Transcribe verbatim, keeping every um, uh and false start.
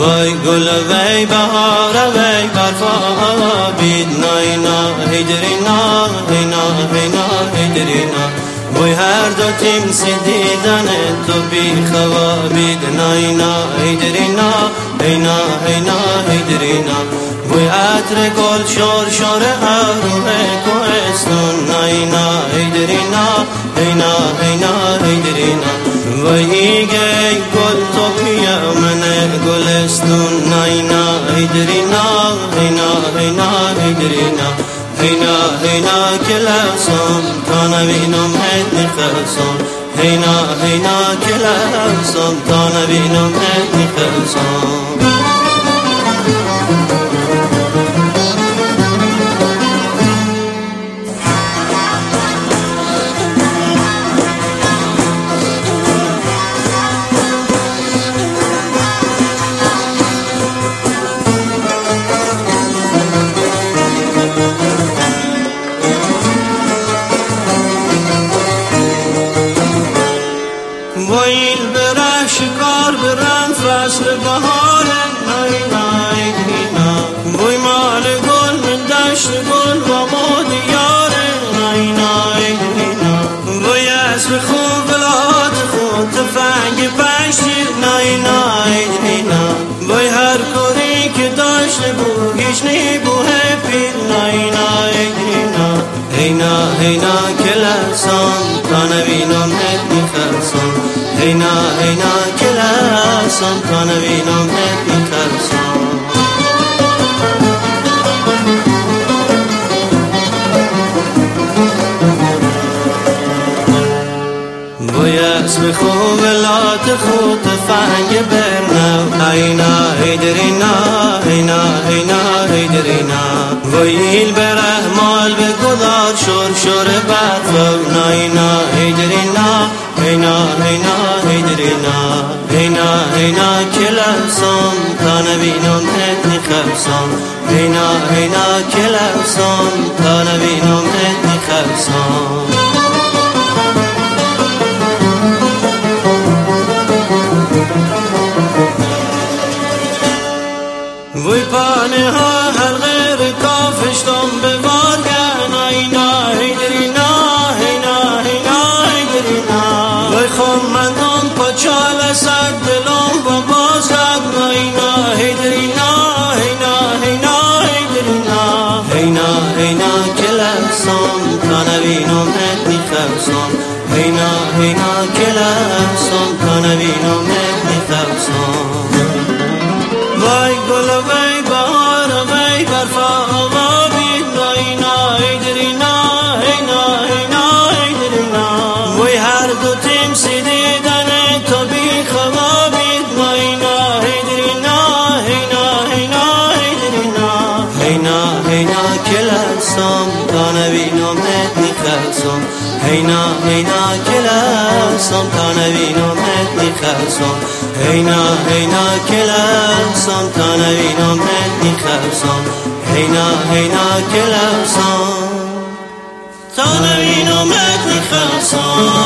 وای گل وای بهار وای برفا بید ناینا هیدرینا هینا هینا هیدرینا وای هر دو تیم سی دیدن تو بی خوابید ناینا هیدرینا هینا هینا هیدرینا وای عطر گل شور شور اروح کوهستون ناینا هیدرینا هینا هینا هیدرینا وای گل گل تو بیا من گلستون ناینا هیدرینا هینا هینا هیدرینا هینا هینا کلاسم تا نبینم هدی خلصم هینا هینا کلاسم تا نبینم هدی خلصم ویل بره شکار برم فصل بهار ناینا هیدرینا وی مال گل من دشت گل و ما دیار ناینا هیدرینا وی اسب خوب بلاد خود تفنگ پشتیر ناینا هیدرینا وی هر کوری که داشته بو هیچ نیبوه پیر ناینا هیدرینا هینا هینا کلاسان تا نبینم هدی خلصان هینا هینا کلاسان تا نبینم هدی خلصان وی اسب خوب لات خود تفنگ برنو هینا هیدرینا هینا هینا هیدرینا ویل بره مال به گدار شور شور برفو ناینا هیدرینا هینا هینا هیدرینا هینا هینا کلاسان تا نبینم هدی خلصان هینا هینا کلاسان تا نبینم هدی خلصان وی پانه ها هر غیر کافشتم به وارگن ناینا هیدرینا هینا هینا هیدرینا وی خون مندم پچال سر دلم با بازد ناینا هیدرینا هینا هینا هیدرینا هینا هینا کلاسان تا نبینم هدی خلصان هینا هینا کلاسان تا نبینم هدی خلصان وای گل وای بهار وای برفا بید ناینا هیدرینا هینا هینا هیدرینا وای هر دو تیم سی دیدن تو بی خوابید ناینا هیدرینا هینا هینا هیدرینا هینا هینا کلاسم تا نبینم هدی خلصم هینا هینا کلاسم تا نبینم هدی خلصم هینا هینا کلاسم تا نبینم هدی خلصم هینا هینا کلاسم تا نبینم هدی خلصم